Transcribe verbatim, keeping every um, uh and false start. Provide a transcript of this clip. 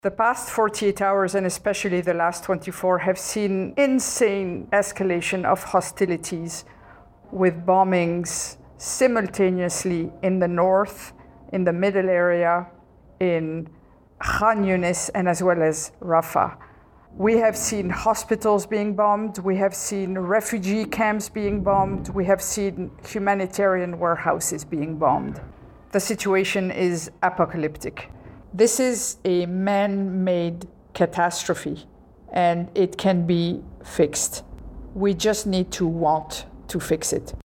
The past forty-eight hours, and especially the last twenty-four, have seen insane escalation of hostilities with bombings simultaneously in the north, in the middle area, in Khan Yunis, and as well as Rafah. We have seen hospitals being bombed, we have seen refugee camps being bombed, we have seen humanitarian warehouses being bombed. The situation is apocalyptic. This is a man-made catastrophe, and it can be fixed. We just need to want to fix it.